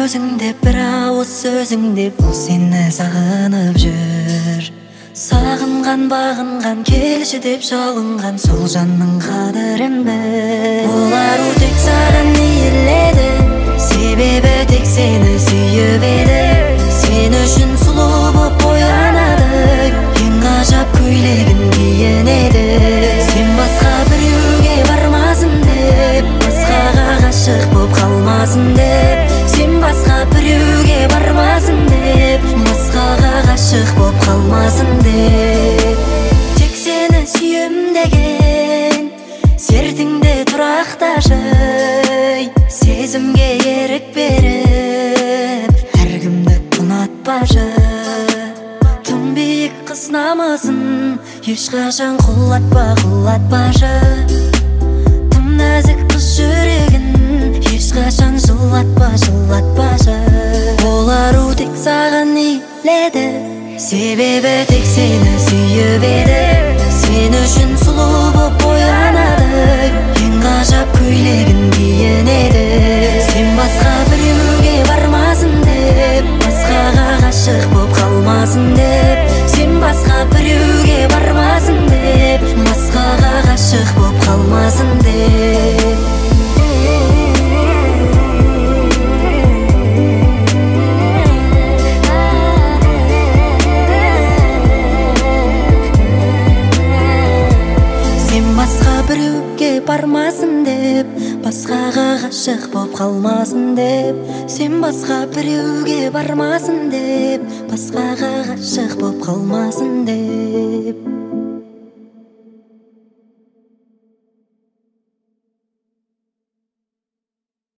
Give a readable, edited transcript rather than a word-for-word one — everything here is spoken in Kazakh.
өзің деп, бір ауыз сөзің деп, ол сені сағынып жүр. Сағынған, бағынған, келші деп жалынған сол жанның қадірін біл. Ол ару тек саған иіледі, себебі тек сені сүйіп еді. Сен үшін сұлу боп боянады, ең ғажап көйлегін киінеді. Сен басқа біреуге бармасын деп, басқаға ғашық боп қалмасын деп. Сен басқа біреуге бармасын деп, басқаға ғашық боп қалмасын деп. Тек сені сүйем деген сертіңде тұрақташы, сезімге ерік беріп әркімді ұнатпашы. Тым биік қыз намысын ешқашан құлатпашы. Тым нәзік қыз жүрегін ешқашан жылатпашы. Ол ару тек саған иіледі, себебі тек сені сүйіп еді. Сен үшін сұлу боп боянады, ең ғажап көйлегін киінеді. Сен басқа біреуге бармасын деп, басқаға ғашық боп қалмасын деп. Сен басқа біреуге бармасын деп, басқаға ғашық боп қалмасын деп. Басқа біреуге бармасын деп, басқаға ғашық боп қалмасын деп. Сен басқа біреуге бармасын деп, басқаға ғашық боп қалмасын деп.